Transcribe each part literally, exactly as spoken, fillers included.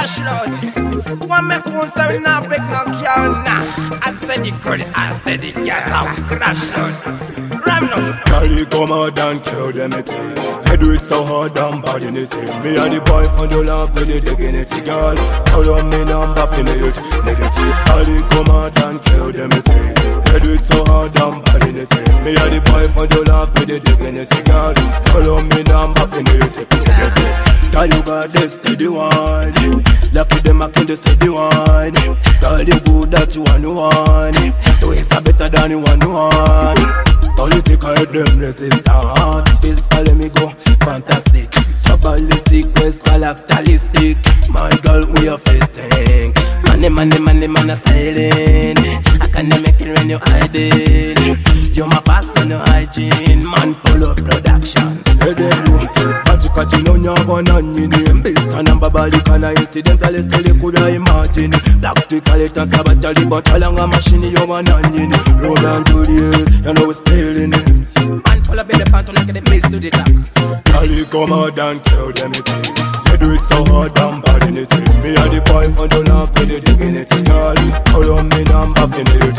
crash load. One make one so we not break no girl nah. I said the girl, I said the gas out crash load. Ram no. Carry come out and kill them it. I do it so hard and bad in it. Me and the boy from the lamp with the dignity girl. Hold on me number in it. Carry come out and kill them it. I do it so hard and bad in it. Me and the boy from the lamp with the dignity girl. Hold on me number in it. Girl, you got the steady one. Lucky them I can the steady one. Girl, you good that you want to one. The ways are better than you want to one. Political them resistant. Physical let me go fantastic. So ballistic, quest galactalistic. My girl, we are fitting. Money, money, money, man, a sailing. I can make it when you hiding. You're my personal hygiene. Man, pull up productions. Say them you, but you catch you know you have one on your name. Based on number body, can I incidentally say they could I imagine. Practical it and sabatally, but how long a machine you one on your name. Roll on to the hill, you know we're still in it. Man, pull up in the pant like the place to the top. Cali come out and kill them it. You do it so hard and bad in it. Me and the boy from the lamp with the dignity girl. Hold on me number in it.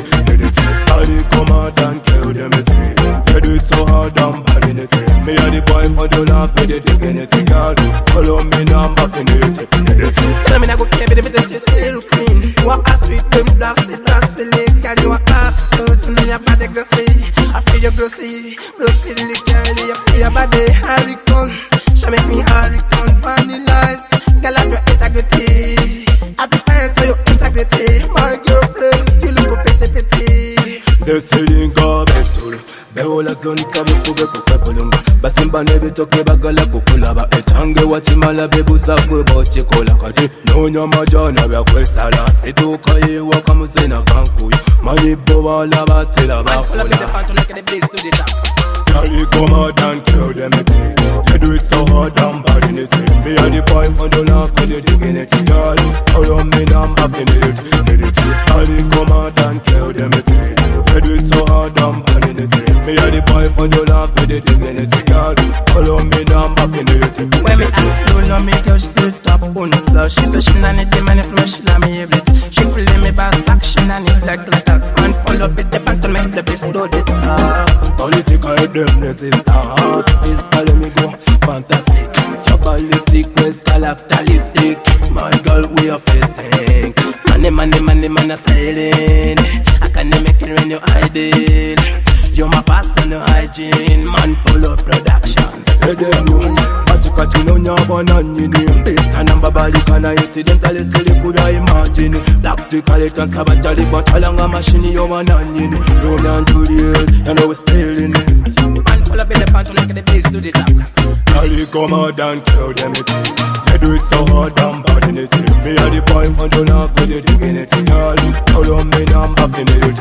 Cali come out and kill them it. You do it so hard and bad in it. Me and the boy from the lamp with the dignity girl. Hold on me number in it. Tell me I go care with the say still clean. Walk past with them blast the blast feeling. Can you pass out to me a body glossy? I feel your glossy, glossy the girl. You feel your body hurricane. She make me hurricane. Funny lies, girl have your integrity. Happy parents for your integrity. My girlfriend, you look pretty pretty. They're selling garbage. Behola zone kabe kube kukakulunga. Basimba nebe toke bagala kukulaba. Echange wachimala bebusa kwe boche kola kati. Nonya majana bya kwesala. Situka ye wakamuzena kankuyu. Manibo wala batela bakula. Pull up in the pant like the place to the top. Carry come out and kill them it. You do it so hard and bad in it. Me and the boy from the lamp with the dignity girl. Hold on me number in it. Carry come out and kill them it. You do it so hard and bad in it. Me and the boy from the lamp with the dignity girl. Hold on me number in it. When me ask Lola, me girl still top on the floor. She said she not need the money from she let me every. She play me bass action and it like glitter. And pull up with the back to make the best load it up. Political them resistant. Physical let me go fantastic. So ballistic, quest galactalistic. My girl, we are fitting. Money, money, money, man, a sailing. I can make it when you hiding. You're my personal hygiene. Man, pull up productions. Say them you, but you got you know you have one on your name. Based on number body, can I incidentally say they could I imagine. Practical it and sabatally, but how long a machine you one on your name. Roll on to the hill, you know we're still in it. Man, pull up in the pant like the place to the top. Cali come out and kill them it. You do it so hard and bad in it. Me and the boy from the lamp with the dignity girl. Hold on me number in it.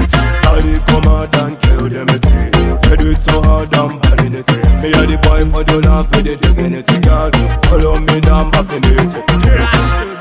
Cali come out and kill them it. You do it so hard and bad in it. Me and the boy from the lamp with the dignity girl. Hold on me number in it.